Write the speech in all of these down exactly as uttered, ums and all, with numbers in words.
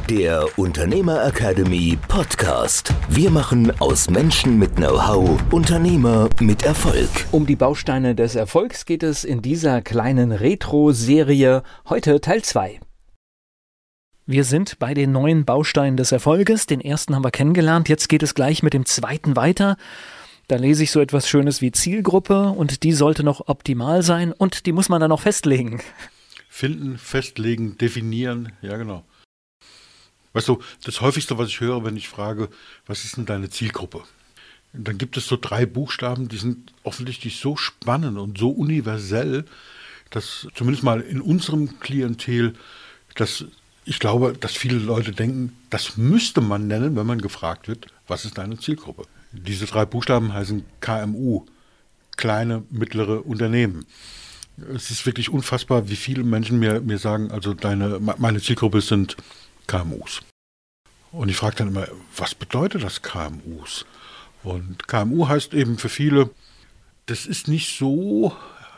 Der Unternehmer Academy Podcast. Wir machen aus Menschen mit Know-how Unternehmer mit Erfolg. Um die Bausteine des Erfolgs geht es in dieser kleinen Retro-Serie. Heute Teil zwei. Wir sind bei den neuen Bausteinen des Erfolges. Den ersten haben wir kennengelernt. Jetzt geht es gleich mit dem zweiten weiter. Da lese ich so etwas Schönes wie Zielgruppe und die sollte noch optimal sein und die muss man dann noch festlegen. Finden, festlegen, definieren, ja genau. Weißt du, das häufigste, was ich höre, wenn ich frage, was ist denn deine Zielgruppe? Und dann gibt es so drei Buchstaben, die sind offensichtlich so spannend und so universell, dass zumindest mal in unserem Klientel, dass ich glaube, dass viele Leute denken, das müsste man nennen, wenn man gefragt wird, was ist deine Zielgruppe? Diese drei Buchstaben heißen K M U, kleine, mittlere Unternehmen. Es ist wirklich unfassbar, wie viele Menschen mir, mir sagen, also deine, meine Zielgruppe sind K M Us. Und ich frage dann immer, was bedeutet das K M Us? Und K M U heißt eben für viele, das ist nicht so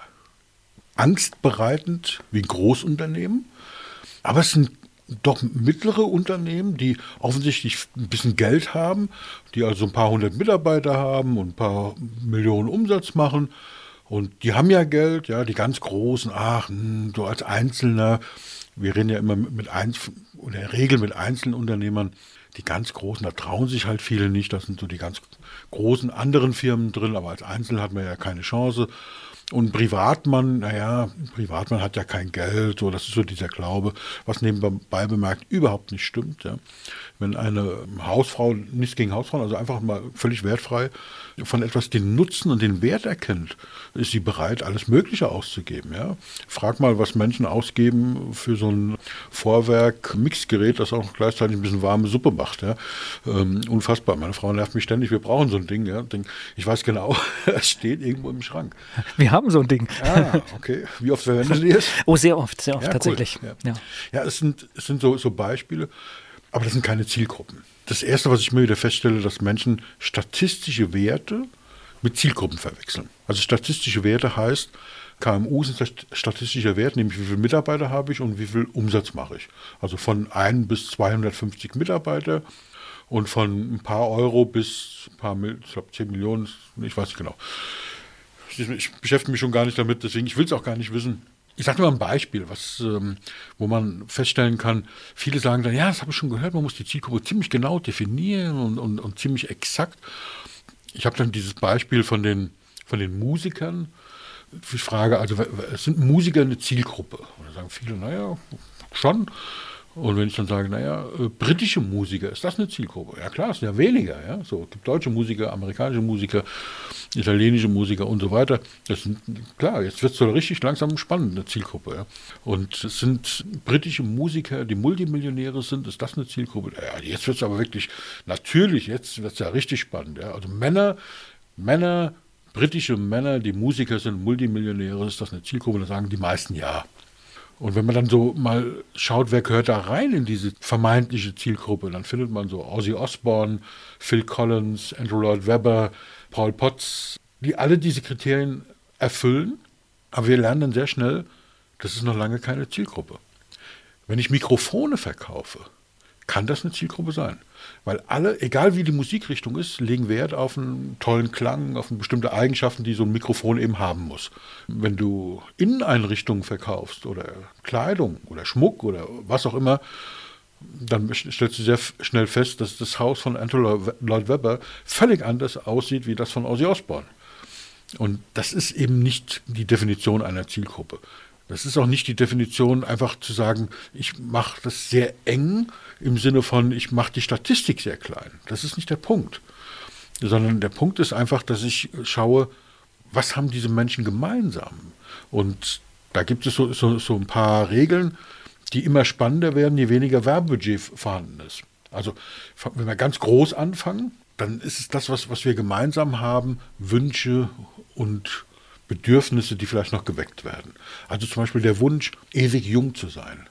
angstbereitend wie ein Großunternehmen, aber es sind doch mittlere Unternehmen, die offensichtlich ein bisschen Geld haben, die also ein paar hundert Mitarbeiter haben und ein paar Millionen Umsatz machen. Und die haben ja Geld, ja, die ganz Großen, ach, mh, du als Einzelner, wir reden ja immer mit Einz- oder in der Regel mit Einzelunternehmern, die ganz Großen, da trauen sich halt viele nicht, das sind so die ganz großen anderen Firmen drin, aber als Einzelner hat man ja keine Chance. Und Privatmann, naja, Privatmann hat ja kein Geld, so, das ist so dieser Glaube, was nebenbei bemerkt überhaupt nicht stimmt. Ja. Wenn eine Hausfrau, nichts gegen Hausfrauen, also einfach mal völlig wertfrei von etwas den Nutzen und den Wert erkennt, ist sie bereit, alles Mögliche auszugeben. Ja. Frag mal, was Menschen ausgeben für so ein Vorwerk-Mixgerät, das auch gleichzeitig ein bisschen warme Suppe macht. Ja. Ähm, unfassbar. Meine Frau nervt mich ständig, wir brauchen so ein Ding. Ja. Ich weiß genau, es steht irgendwo im Schrank. Wir haben so ein Ding. Ah, okay. Wie oft verwendet ihr es? Oh, sehr oft, sehr oft, ja, tatsächlich. Cool. Ja, ja. ja es sind, es sind so, so Beispiele, aber das sind keine Zielgruppen. Das Erste, was ich immer wieder feststelle, dass Menschen statistische Werte mit Zielgruppen verwechseln. Also statistische Werte heißt, K M U sind statistischer Wert, nämlich wie viele Mitarbeiter habe ich und wie viel Umsatz mache ich. Also von ein bis zweihundertfünfzig Mitarbeiter und von ein paar Euro bis ein paar, ich glaube zehn Millionen, ich weiß nicht genau. Ich beschäftige mich schon gar nicht damit, deswegen ich will es auch gar nicht wissen. Ich sage mal ein Beispiel, was, ähm, wo man feststellen kann, viele sagen dann, ja, das habe ich schon gehört, man muss die Zielgruppe ziemlich genau definieren und, und, und ziemlich exakt. Ich habe dann dieses Beispiel von den, von den Musikern. Ich frage, also sind Musiker eine Zielgruppe? Und dann sagen viele, naja, schon. Und wenn ich dann sage, naja, äh, britische Musiker, ist das eine Zielgruppe? Ja klar, es sind ja weniger. Ja? So, es gibt deutsche Musiker, amerikanische Musiker, italienische Musiker und so weiter. Das sind, klar, jetzt wird es so richtig langsam spannend, eine Zielgruppe. Ja? Und es sind britische Musiker, die Multimillionäre sind, ist das eine Zielgruppe? Ja, jetzt wird es aber wirklich, natürlich, jetzt wird es ja richtig spannend. Ja? Also Männer, Männer, britische Männer, die Musiker sind, Multimillionäre, ist das eine Zielgruppe? Da sagen die meisten ja. Und wenn man dann so mal schaut, wer gehört da rein in diese vermeintliche Zielgruppe, dann findet man so Ozzy Osbourne, Phil Collins, Andrew Lloyd Webber, Paul Potts, die alle diese Kriterien erfüllen. Aber wir lernen dann sehr schnell, das ist noch lange keine Zielgruppe. Wenn ich Mikrofone verkaufe, kann das eine Zielgruppe sein. Weil alle, egal wie die Musikrichtung ist, legen Wert auf einen tollen Klang, auf bestimmte Eigenschaften, die so ein Mikrofon eben haben muss. Wenn du Inneneinrichtungen verkaufst oder Kleidung oder Schmuck oder was auch immer, dann stellst du sehr schnell fest, dass das Haus von Andrew Lloyd Webber völlig anders aussieht wie das von Ozzy Osbourne. Und das ist eben nicht die Definition einer Zielgruppe. Das ist auch nicht die Definition, einfach zu sagen, ich mache das sehr eng im Sinne von, ich mache die Statistik sehr klein. Das ist nicht der Punkt. Sondern der Punkt ist einfach, dass ich schaue, was haben diese Menschen gemeinsam? Und da gibt es so, so, so ein paar Regeln, die immer spannender werden, je weniger Werbebudget vorhanden ist. Also wenn wir ganz groß anfangen, dann ist es das, was, was wir gemeinsam haben, Wünsche und Bedürfnisse, die vielleicht noch geweckt werden. Also zum Beispiel der Wunsch, ewig jung zu sein,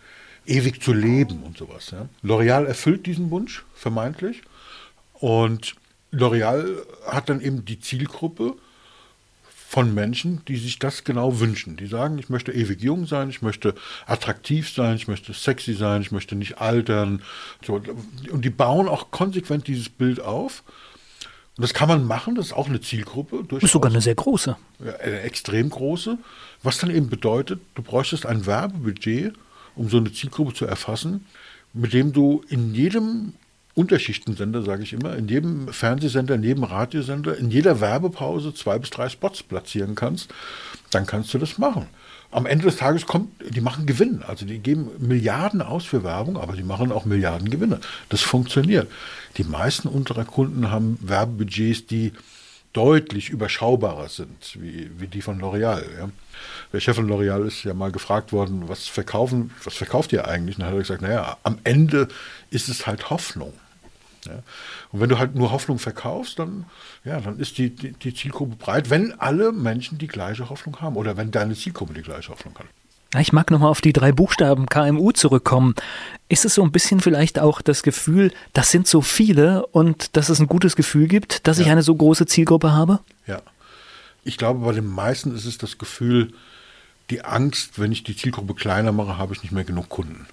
ewig zu leben und sowas. Ja. L'Oreal erfüllt diesen Wunsch, vermeintlich. Und L'Oreal hat dann eben die Zielgruppe von Menschen, die sich das genau wünschen. Die sagen, ich möchte ewig jung sein, ich möchte attraktiv sein, ich möchte sexy sein, ich möchte nicht altern. So, und die bauen auch konsequent dieses Bild auf. Und das kann man machen, das ist auch eine Zielgruppe. Das ist sogar eine sehr große. Ja, eine extrem große. Was dann eben bedeutet, du bräuchtest ein Werbebudget, um so eine Zielgruppe zu erfassen, mit dem du in jedem Unterschichtensender, sage ich immer, in jedem Fernsehsender, in jedem Radiosender, in jeder Werbepause zwei bis drei Spots platzieren kannst, dann kannst du das machen. Am Ende des Tages kommt, die machen Gewinn, also die geben Milliarden aus für Werbung, aber die machen auch Milliarden Gewinne. Das funktioniert. Die meisten unserer Kunden haben Werbebudgets, die deutlich überschaubarer sind, wie, wie die von L'Oréal. Ja. Der Chef von L'Oréal ist ja mal gefragt worden, was verkaufen, was verkauft ihr eigentlich? Und dann hat er gesagt, naja, am Ende ist es halt Hoffnung. Ja. Und wenn du halt nur Hoffnung verkaufst, dann, ja, dann ist die, die, die Zielgruppe breit, wenn alle Menschen die gleiche Hoffnung haben oder wenn deine Zielgruppe die gleiche Hoffnung hat. Ich mag nochmal auf die drei Buchstaben K M U zurückkommen. Ist es so ein bisschen vielleicht auch das Gefühl, das sind so viele und dass es ein gutes Gefühl gibt, dass ja. ich eine so große Zielgruppe habe? Ja. Ich glaube, bei den meisten ist es das Gefühl, die Angst, wenn ich die Zielgruppe kleiner mache, habe ich nicht mehr genug Kunden.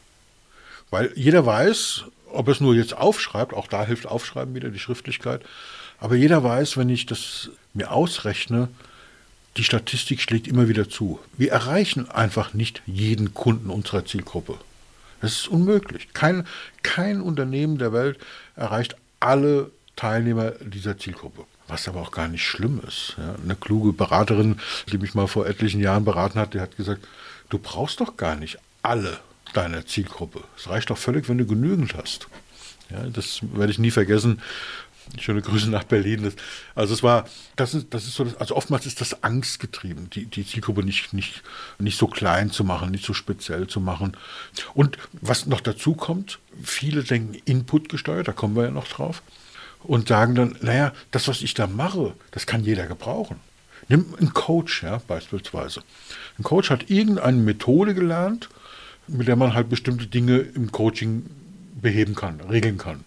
Weil jeder weiß, ob er es nur jetzt aufschreibt, auch da hilft Aufschreiben wieder, die Schriftlichkeit, aber jeder weiß, wenn ich das mir ausrechne, die Statistik schlägt immer wieder zu. Wir erreichen einfach nicht jeden Kunden unserer Zielgruppe. Das ist unmöglich. Kein, kein Unternehmen der Welt erreicht alle Teilnehmer dieser Zielgruppe. Was aber auch gar nicht schlimm ist. Ja, eine kluge Beraterin, die mich mal vor etlichen Jahren beraten hat, die hat gesagt, du brauchst doch gar nicht alle deiner Zielgruppe. Es reicht doch völlig, wenn du genügend hast. Ja, das werde ich nie vergessen. Schöne Grüße nach Berlin. Das, also es war, das ist, das ist so, das, also oftmals ist das angstgetrieben, die, die Zielgruppe nicht, nicht, nicht so klein zu machen, nicht so speziell zu machen. Und was noch dazu kommt, viele denken Input gesteuert, da kommen wir ja noch drauf, und sagen dann, naja, das, was ich da mache, das kann jeder gebrauchen. Nimm einen Coach, ja, beispielsweise. Ein Coach hat irgendeine Methode gelernt, mit der man halt bestimmte Dinge im Coaching beheben kann, regeln kann.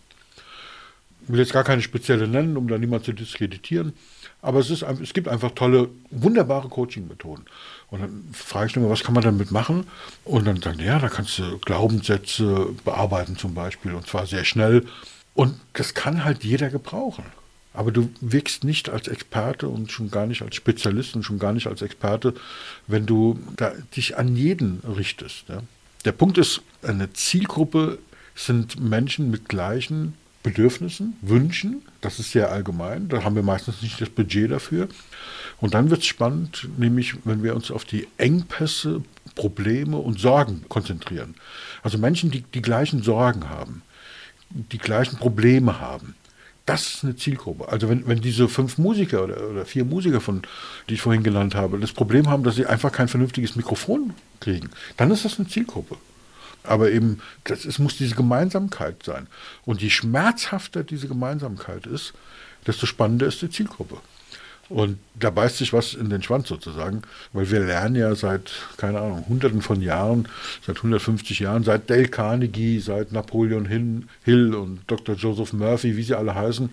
Ich will jetzt gar keine spezielle nennen, um da niemand zu diskreditieren, aber es, ist, es gibt einfach tolle, wunderbare Coaching-Methoden. Und dann frage ich immer, was kann man damit machen? Und dann sagen die, ja, da kannst du Glaubenssätze bearbeiten zum Beispiel, und zwar sehr schnell. Und das kann halt jeder gebrauchen. Aber du wirkst nicht als Experte und schon gar nicht als Spezialist und schon gar nicht als Experte, wenn du da dich an jeden richtest. Ja. Der Punkt ist, eine Zielgruppe sind Menschen mit gleichen Bedürfnissen, Wünschen, das ist sehr allgemein, da haben wir meistens nicht das Budget dafür. Und dann wird es spannend, nämlich wenn wir uns auf die Engpässe, Probleme und Sorgen konzentrieren. Also Menschen, die die gleichen Sorgen haben, die gleichen Probleme haben. Das ist eine Zielgruppe. Also wenn, wenn diese fünf Musiker oder, oder vier Musiker, von, die ich vorhin genannt habe, das Problem haben, dass sie einfach kein vernünftiges Mikrofon kriegen, dann ist das eine Zielgruppe. Aber eben, das, es muss diese Gemeinsamkeit sein. Und je schmerzhafter diese Gemeinsamkeit ist, desto spannender ist die Zielgruppe. Und da beißt sich was in den Schwanz sozusagen, weil wir lernen ja seit, keine Ahnung, hunderten von Jahren, seit hundertfünfzig Jahren, seit Dale Carnegie, seit Napoleon Hill und Doktor Joseph Murphy, wie sie alle heißen,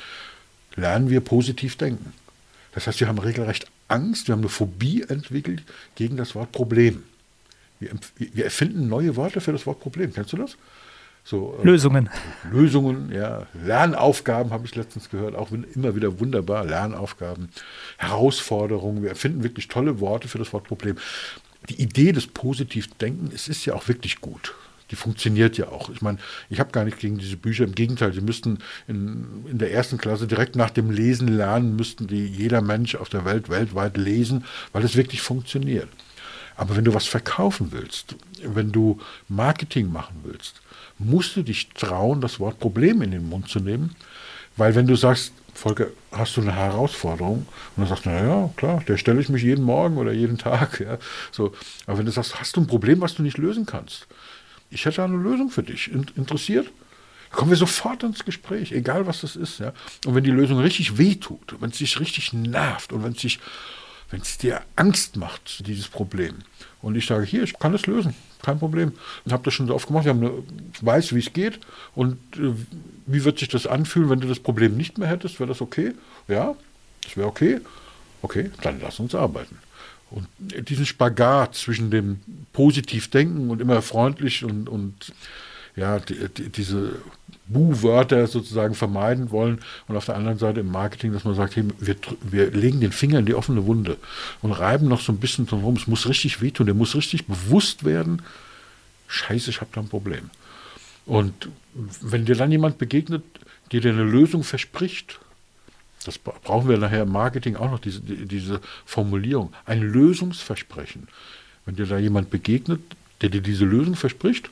lernen wir positiv denken. Das heißt, wir haben regelrecht Angst, wir haben eine Phobie entwickelt gegen das Wort Problem. Wir, wir erfinden neue Worte für das Wort Problem. Kennst du das? So, äh, Lösungen. Lösungen, ja. Lernaufgaben habe ich letztens gehört, auch immer wieder wunderbar. Lernaufgaben, Herausforderungen. Wir erfinden wirklich tolle Worte für das Wort Problem. Die Idee des positiven Denken, es ist ja auch wirklich gut. Die funktioniert ja auch. Ich meine, ich habe gar nichts gegen diese Bücher. Im Gegenteil, sie müssten in, in der ersten Klasse direkt nach dem Lesen lernen, müssten die jeder Mensch auf der Welt weltweit lesen, weil es wirklich funktioniert. Aber wenn du was verkaufen willst, wenn du Marketing machen willst, musst du dich trauen, das Wort Problem in den Mund zu nehmen. Weil wenn du sagst, Volker, hast du eine Herausforderung? Und dann sagst du, na ja, klar, der stelle ich mich jeden Morgen oder jeden Tag. Ja, so. Aber wenn du sagst, hast du ein Problem, was du nicht lösen kannst? Ich hätte eine Lösung für dich. Interessiert? Da kommen wir sofort ins Gespräch, egal was das ist. Ja. Und wenn die Lösung richtig wehtut, wenn es dich richtig nervt und wenn es dich wenn es dir Angst macht, dieses Problem, und ich sage, hier, ich kann das lösen, kein Problem. Ich habe das schon so oft gemacht, ich, eine, ich weiß, wie es geht und äh, wie wird sich das anfühlen, wenn du das Problem nicht mehr hättest, wäre das okay? Ja, das wäre okay. Okay, dann lass uns arbeiten. Und diesen Spagat zwischen dem Positivdenken und immer freundlich und, und ja, die, die, diese Bu-Wörter sozusagen vermeiden wollen und auf der anderen Seite im Marketing, dass man sagt, hey, wir, wir legen den Finger in die offene Wunde und reiben noch so ein bisschen drum rum. Es muss richtig wehtun, der muss richtig bewusst werden, scheiße, ich habe da ein Problem. Und wenn dir dann jemand begegnet, der dir eine Lösung verspricht, das brauchen wir nachher im Marketing auch noch, diese, diese Formulierung, ein Lösungsversprechen. Wenn dir da jemand begegnet, der dir diese Lösung verspricht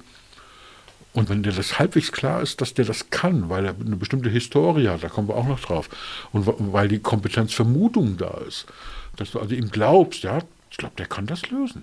und wenn dir das halbwegs klar ist, dass der das kann, weil er eine bestimmte Historie hat, da kommen wir auch noch drauf, und weil die Kompetenzvermutung da ist, dass du also ihm glaubst, ja, ich glaube, der kann das lösen,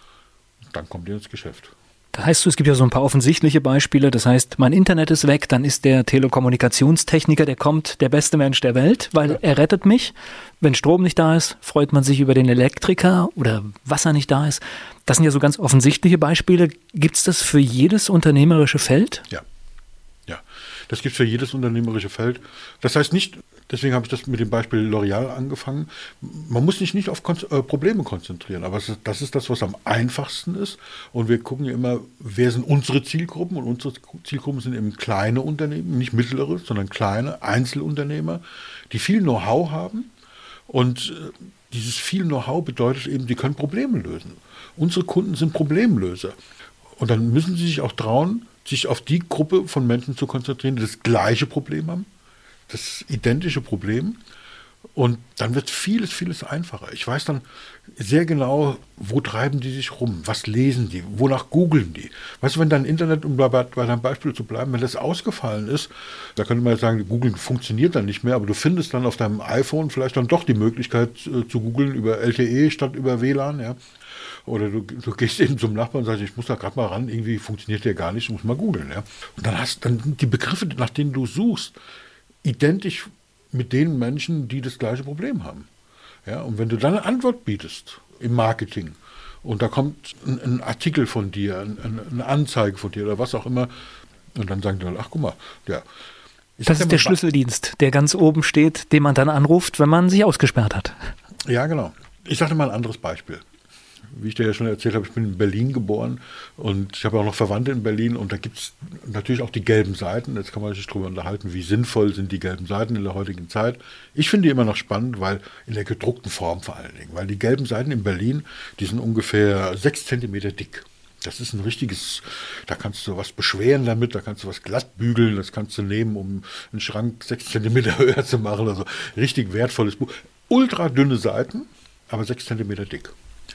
dann kommt ihr ins Geschäft. Da heißt du, es gibt ja so ein paar offensichtliche Beispiele. Das heißt, mein Internet ist weg, dann ist der Telekommunikationstechniker, der kommt, der beste Mensch der Welt, weil ja. er rettet mich. Wenn Strom nicht da ist, freut man sich über den Elektriker oder Wasser nicht da ist. Das sind ja so ganz offensichtliche Beispiele. Gibt es das für jedes unternehmerische Feld? Ja. Ja, das gibt es für jedes unternehmerische Feld. Das heißt nicht, deswegen habe ich das mit dem Beispiel L'Oreal angefangen, man muss sich nicht auf Kon- äh, Probleme konzentrieren, aber das ist das, was am einfachsten ist. Und wir gucken ja immer, wer sind unsere Zielgruppen, und unsere Zielgruppen sind eben kleine Unternehmen, nicht mittlere, sondern kleine Einzelunternehmer, die viel Know-how haben. Und äh, dieses viel Know-how bedeutet eben, die können Probleme lösen. Unsere Kunden sind Problemlöser. Und dann müssen sie sich auch trauen, sich auf die Gruppe von Menschen zu konzentrieren, die das gleiche Problem haben, das identische Problem. Und dann wird vieles, vieles einfacher. Ich weiß dann sehr genau, wo treiben die sich rum, was lesen die, wonach googeln die. Weißt du, wenn dein Internet, um bei, bei deinem Beispiel zu bleiben, wenn das ausgefallen ist, da könnte man sagen, googeln funktioniert dann nicht mehr, aber du findest dann auf deinem iPhone vielleicht dann doch die Möglichkeit äh, zu googeln über L T E statt über W L A N, ja. Oder du, du gehst eben zum Nachbarn und sagst, ich muss da gerade mal ran, irgendwie funktioniert der gar nicht, ich muss mal googeln. Ja? Und dann hast dann die Begriffe, nach denen du suchst, identisch mit den Menschen, die das gleiche Problem haben. Ja? Und wenn du dann eine Antwort bietest im Marketing und da kommt ein, ein Artikel von dir, ein, eine Anzeige von dir oder was auch immer, und dann sagen die dann, ach guck mal, ja. Ich das ist der Schlüsseldienst, der ganz oben steht, den man dann anruft, wenn man sich ausgesperrt hat. Ja, genau. Ich sage dir mal ein anderes Beispiel. Wie ich dir ja schon erzählt habe, ich bin in Berlin geboren und ich habe auch noch Verwandte in Berlin und da gibt es natürlich auch die gelben Seiten. Jetzt kann man sich darüber unterhalten, wie sinnvoll sind die gelben Seiten in der heutigen Zeit. Ich finde die immer noch spannend, weil in der gedruckten Form vor allen Dingen, weil die gelben Seiten in Berlin, die sind ungefähr sechs Zentimeter dick. Das ist ein richtiges, da kannst du was beschweren damit, da kannst du was glatt bügeln, das kannst du nehmen, um einen Schrank sechs Zentimeter höher zu machen. Also richtig wertvolles Buch. Ultra dünne Seiten, aber sechs Zentimeter dick.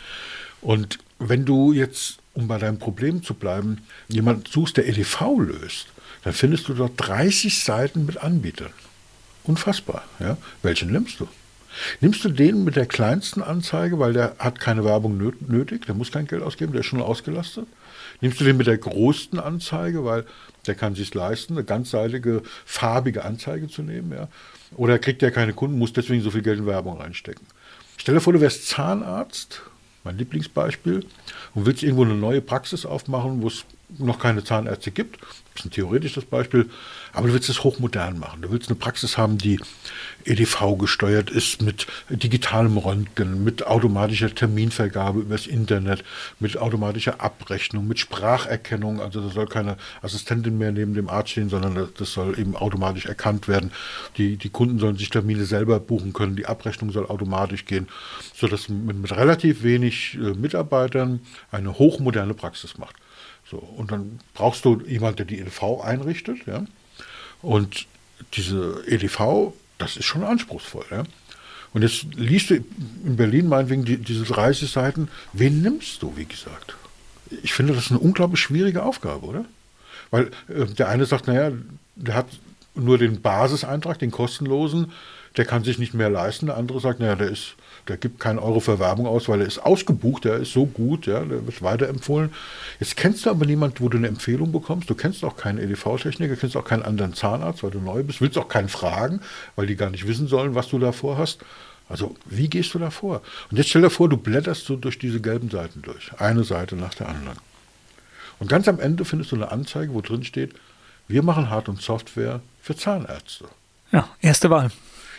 Und wenn du jetzt, um bei deinem Problem zu bleiben, jemanden suchst, der E D V löst, dann findest du dort dreißig Seiten mit Anbietern. Unfassbar. Ja? Welchen nimmst du? Nimmst du den mit der kleinsten Anzeige, weil der hat keine Werbung nötig, der muss kein Geld ausgeben, der ist schon ausgelastet? Nimmst du den mit der größten Anzeige, weil der kann sich leisten, eine ganzseitige, farbige Anzeige zu nehmen? Ja? Oder kriegt der keine Kunden, muss deswegen so viel Geld in Werbung reinstecken? Stell dir vor, du wärst Zahnarzt, mein Lieblingsbeispiel, und willst irgendwo eine neue Praxis aufmachen, wo es noch keine Zahnärzte gibt. Das ist ein theoretisches Beispiel, aber du willst es hochmodern machen. Du willst eine Praxis haben, die E D V gesteuert ist, mit digitalem Röntgen, mit automatischer Terminvergabe übers Internet, mit automatischer Abrechnung, mit Spracherkennung. Also da soll keine Assistentin mehr neben dem Arzt stehen, sondern das soll eben automatisch erkannt werden. Die, die Kunden sollen sich Termine selber buchen können, die Abrechnung soll automatisch gehen, sodass man mit relativ wenig äh, Mitarbeitern eine hochmoderne Praxis macht. So, und dann brauchst du jemanden, der die E D V einrichtet, ja. Und diese E D V, das ist schon anspruchsvoll, ja. Und jetzt liest du in Berlin meinetwegen die, diese dreißig Seiten. Wen nimmst du, wie gesagt? Ich finde, das ist eine unglaublich schwierige Aufgabe, oder? Weil äh, der eine sagt, naja, der hat nur den Basiseintrag, den kostenlosen, der kann sich nicht mehr leisten. Der andere sagt, naja, der ist, der gibt keinen Euro für Werbung aus, weil er ist ausgebucht, der ist so gut, ja, der wird weiterempfohlen. Jetzt kennst du aber niemanden, wo du eine Empfehlung bekommst. Du kennst auch keinen E D V-Techniker, kennst auch keinen anderen Zahnarzt, weil du neu bist, willst auch keinen fragen, weil die gar nicht wissen sollen, was du da vorhast. Also, wie gehst du da vor? Und jetzt stell dir vor, du blätterst so durch diese gelben Seiten durch, eine Seite nach der anderen. Und ganz am Ende findest du eine Anzeige, wo drin steht, wir machen Hard- und Software für Zahnärzte. Ja, erste Wahl.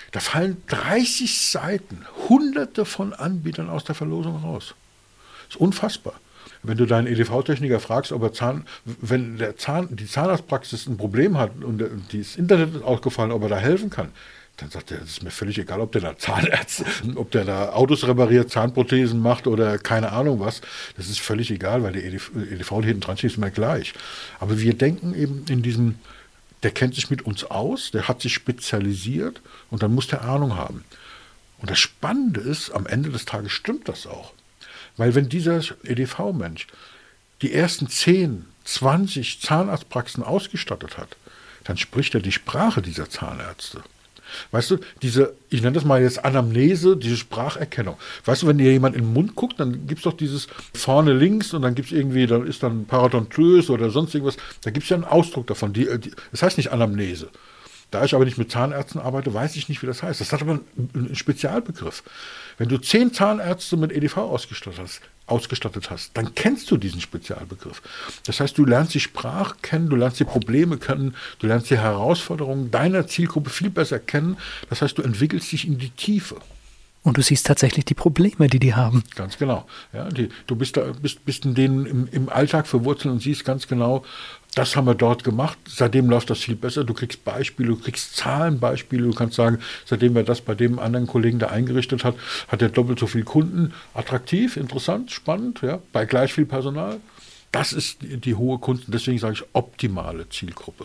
Da fallen dreißig Seiten, hunderte von Anbietern aus der Verlosung raus. Das ist unfassbar. Wenn du deinen E D V-Techniker fragst, ob er Zahn, wenn der Zahn, die Zahnarztpraxis ein Problem hat und das Internet ist ausgefallen, ob er da helfen kann, dann sagt er, es ist mir völlig egal, ob der da Zahnärzte, ob der da Autos repariert, Zahnprothesen macht oder keine Ahnung was. Das ist völlig egal, weil der E D V hinten dran steht, ist mir gleich. Aber wir denken eben in diesem, der kennt sich mit uns aus, der hat sich spezialisiert und dann muss der Ahnung haben. Und das Spannende ist, am Ende des Tages stimmt das auch. Weil wenn dieser E D V-Mensch die ersten zehn, zwanzig Zahnarztpraxen ausgestattet hat, dann spricht er die Sprache dieser Zahnärzte. Weißt du, diese, ich nenne das mal jetzt Anamnese, diese Spracherkennung. Weißt du, wenn dir jemand in den Mund guckt, dann gibt es doch dieses vorne links und dann gibt es irgendwie, dann ist dann parodontös oder sonst irgendwas. Da gibt es ja einen Ausdruck davon. Die, die, das heißt nicht Anamnese. Da ich aber nicht mit Zahnärzten arbeite, weiß ich nicht, wie das heißt. Das hat aber einen, einen Spezialbegriff. Wenn du zehn Zahnärzte mit E D V ausgestattet hast, ausgestattet hast, dann kennst du diesen Spezialbegriff. Das heißt, du lernst die Sprache kennen, du lernst die Probleme kennen, du lernst die Herausforderungen deiner Zielgruppe viel besser kennen. Das heißt, du entwickelst dich in die Tiefe. Und du siehst tatsächlich die Probleme, die die haben. Ganz genau. Ja, die, du bist, da, bist, bist in denen im, im Alltag verwurzelt und siehst ganz genau, das haben wir dort gemacht, seitdem läuft das viel besser. Du kriegst Beispiele, du kriegst Zahlenbeispiele, du kannst sagen, seitdem er das bei dem anderen Kollegen da eingerichtet hat, hat er doppelt so viele Kunden. Attraktiv, interessant, spannend, ja, bei gleich viel Personal. Das ist die, die hohe Kunden, deswegen sage ich optimale Zielgruppe.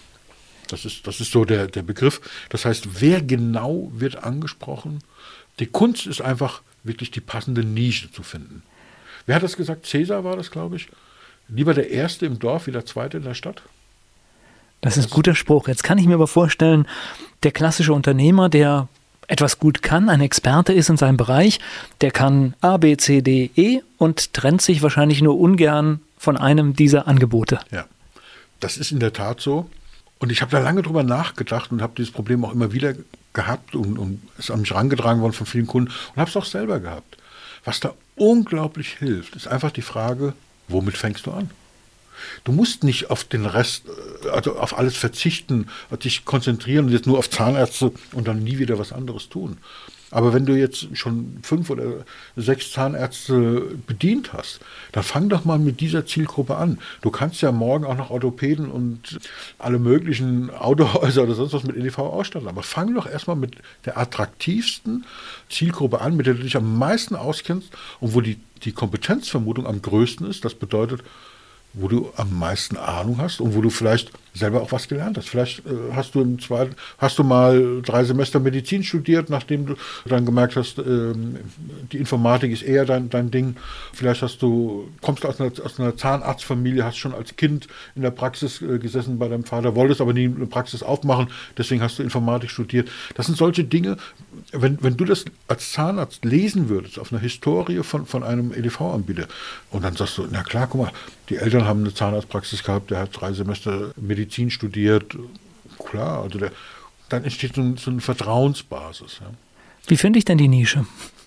Das ist, das ist so der, der Begriff. Das heißt, wer genau wird angesprochen? Die Kunst ist einfach, wirklich die passende Nische zu finden. Wer hat das gesagt? Cäsar war das, glaube ich. Lieber der Erste im Dorf wie der Zweite in der Stadt? Das ist ein guter Spruch. Jetzt kann ich mir aber vorstellen, der klassische Unternehmer, der etwas gut kann, ein Experte ist in seinem Bereich, der kann A, B, C, D, E und trennt sich wahrscheinlich nur ungern von einem dieser Angebote. Ja, das ist in der Tat so. Und ich habe da lange drüber nachgedacht und habe dieses Problem auch immer wieder gehabt und, und ist an mich herangetragen worden von vielen Kunden und habe es auch selber gehabt. Was da unglaublich hilft, ist einfach die Frage, womit fängst du an? Du musst nicht auf den Rest, also auf alles verzichten, dich konzentrieren und jetzt nur auf Zahnärzte und dann nie wieder was anderes tun. Aber wenn du jetzt schon fünf oder sechs Zahnärzte bedient hast, dann fang doch mal mit dieser Zielgruppe an. Du kannst ja morgen auch noch Orthopäden und alle möglichen Autohäuser oder sonst was mit E D V ausstatten. Aber fang doch erstmal mit der attraktivsten Zielgruppe an, mit der du dich am meisten auskennst und wo die, die Kompetenzvermutung am größten ist. Das bedeutet, wo du am meisten Ahnung hast und wo du vielleicht selber auch was gelernt hast. Vielleicht äh, hast du im zweiten, hast du mal drei Semester Medizin studiert, nachdem du dann gemerkt hast, äh, die Informatik ist eher dein, dein Ding. Vielleicht hast du, kommst du aus einer, aus einer Zahnarztfamilie, hast schon als Kind in der Praxis äh, gesessen bei deinem Vater, wolltest aber nie eine Praxis aufmachen, deswegen hast du Informatik studiert. Das sind solche Dinge, wenn, wenn du das als Zahnarzt lesen würdest, auf einer Historie von, von einem E D V-Anbieter, und dann sagst du, na klar, guck mal, die Eltern haben eine Zahnarztpraxis gehabt, der hat drei Semester Medizin studiert, klar, also der, dann entsteht so, ein, so eine Vertrauensbasis. Ja. Wie finde ich denn die Nische?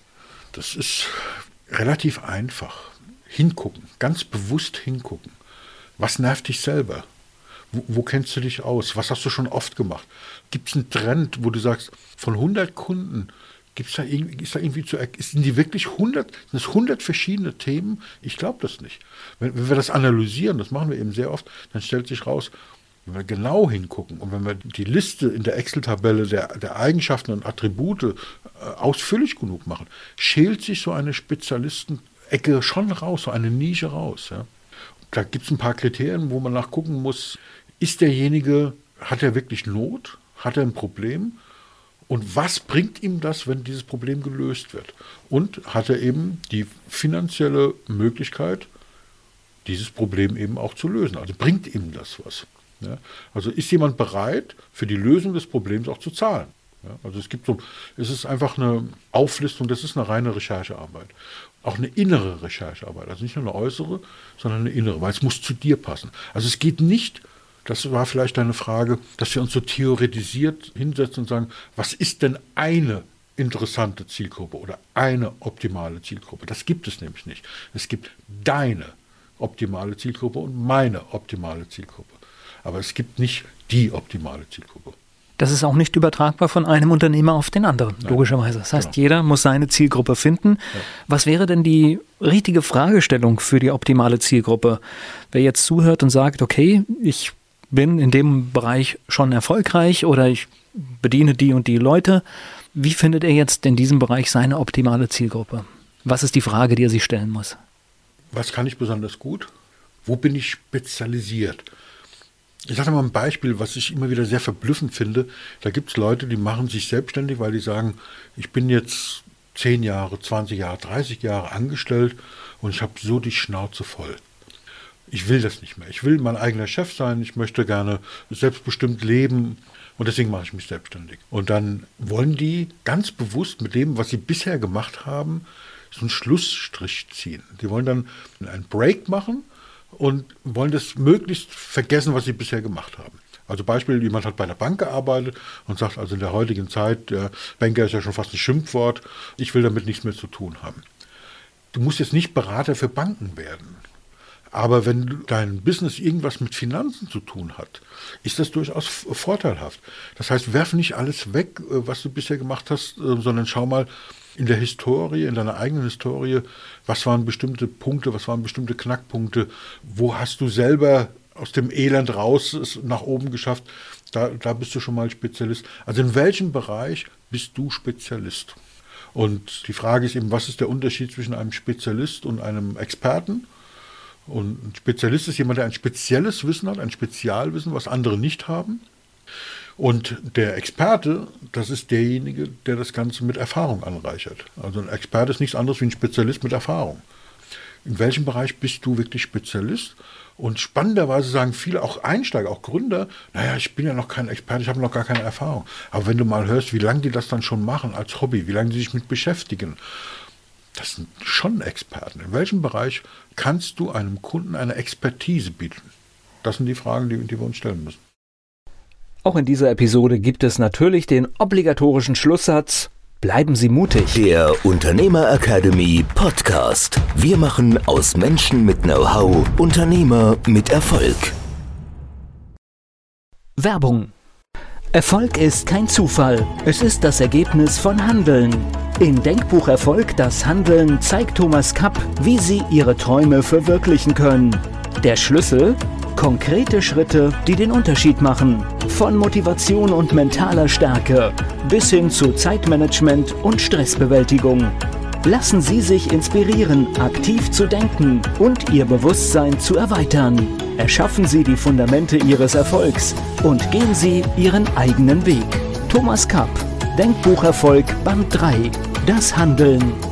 Das ist relativ einfach. Hingucken, ganz bewusst hingucken. Was nervt dich selber? Wo, wo kennst du dich aus? Was hast du schon oft gemacht? Gibt es einen Trend, wo du sagst, von hundert Kunden, gibt's da irgendwie, ist da irgendwie zu, sind die wirklich hundert, sind es hundert verschiedene Themen? Ich glaube das nicht. Wenn, wenn wir das analysieren, das machen wir eben sehr oft, dann stellt sich raus, wenn wir genau hingucken und wenn wir die Liste in der Excel-Tabelle der, der Eigenschaften und Attribute äh, ausführlich genug machen, schält sich so eine Spezialistenecke schon raus, so eine Nische raus. Ja. Da gibt es ein paar Kriterien, wo man nachgucken muss, ist derjenige, hat er wirklich Not, hat er ein Problem? Und was bringt ihm das, wenn dieses Problem gelöst wird? Und hat er eben die finanzielle Möglichkeit, dieses Problem eben auch zu lösen? Also bringt ihm das was? Ja? Also ist jemand bereit, für die Lösung des Problems auch zu zahlen? Ja? Also es gibt so, es ist einfach eine Auflistung, das ist eine reine Recherchearbeit. Auch eine innere Recherchearbeit, also nicht nur eine äußere, sondern eine innere, weil es muss zu dir passen. Also es geht nicht, das war vielleicht deine Frage, dass wir uns so theoretisiert hinsetzen und sagen, was ist denn eine interessante Zielgruppe oder eine optimale Zielgruppe? Das gibt es nämlich nicht. Es gibt deine optimale Zielgruppe und meine optimale Zielgruppe. Aber es gibt nicht die optimale Zielgruppe. Das ist auch nicht übertragbar von einem Unternehmer auf den anderen, Nein. logischerweise. Das heißt, genau. jeder muss seine Zielgruppe finden. Ja. Was wäre denn die richtige Fragestellung für die optimale Zielgruppe? Wer jetzt zuhört und sagt, okay, ich bin in dem Bereich schon erfolgreich oder ich bediene die und die Leute, wie findet er jetzt in diesem Bereich seine optimale Zielgruppe? Was ist die Frage, die er sich stellen muss? Was kann ich besonders gut? Wo bin ich spezialisiert? Ich sage mal ein Beispiel, was ich immer wieder sehr verblüffend finde. Da gibt es Leute, die machen sich selbstständig, weil die sagen, ich bin jetzt zehn Jahre, zwanzig Jahre, dreißig Jahre angestellt und ich habe so die Schnauze voll. Ich will das nicht mehr. Ich will mein eigener Chef sein. Ich möchte gerne selbstbestimmt leben und deswegen mache ich mich selbstständig. Und dann wollen die ganz bewusst mit dem, was sie bisher gemacht haben, so einen Schlussstrich ziehen. Die wollen dann einen Break machen und wollen das möglichst vergessen, was sie bisher gemacht haben. Also Beispiel, jemand hat bei der Bank gearbeitet und sagt, also in der heutigen Zeit, der Banker ist ja schon fast ein Schimpfwort, ich will damit nichts mehr zu tun haben. Du musst jetzt nicht Berater für Banken werden. Aber wenn dein Business irgendwas mit Finanzen zu tun hat, ist das durchaus vorteilhaft. Das heißt, werf nicht alles weg, was du bisher gemacht hast, sondern schau mal in der Historie, in deiner eigenen Historie, was waren bestimmte Punkte, was waren bestimmte Knackpunkte, wo hast du selber aus dem Elend raus es nach oben geschafft, da, da bist du schon mal Spezialist. Also in welchem Bereich bist du Spezialist? Und die Frage ist eben, was ist der Unterschied zwischen einem Spezialist und einem Experten? Und ein Spezialist ist jemand, der ein spezielles Wissen hat, ein Spezialwissen, was andere nicht haben. Und der Experte, das ist derjenige, der das Ganze mit Erfahrung anreichert. Also ein Experte ist nichts anderes wie ein Spezialist mit Erfahrung. In welchem Bereich bist du wirklich Spezialist? Und spannenderweise sagen viele, auch Einsteiger, auch Gründer, naja, ich bin ja noch kein Experte, ich habe noch gar keine Erfahrung. Aber wenn du mal hörst, wie lange die das dann schon machen als Hobby, wie lange die sich mit beschäftigen, das sind schon Experten. In welchem Bereich kannst du einem Kunden eine Expertise bieten? Das sind die Fragen, die, die wir uns stellen müssen. Auch in dieser Episode gibt es natürlich den obligatorischen Schlusssatz: Bleiben Sie mutig. Der Unternehmer Academy Podcast. Wir machen aus Menschen mit Know-how Unternehmer mit Erfolg. Werbung. Erfolg ist kein Zufall. Es ist das Ergebnis von Handeln. In Denkbuch Erfolg, das Handeln, zeigt Thomas Kapp, wie Sie Ihre Träume verwirklichen können. Der Schlüssel? Konkrete Schritte, die den Unterschied machen. Von Motivation und mentaler Stärke bis hin zu Zeitmanagement und Stressbewältigung. Lassen Sie sich inspirieren, aktiv zu denken und Ihr Bewusstsein zu erweitern. Erschaffen Sie die Fundamente Ihres Erfolgs und gehen Sie Ihren eigenen Weg. Thomas Kapp, Denkbuch Erfolg, Band drei. Das Handeln.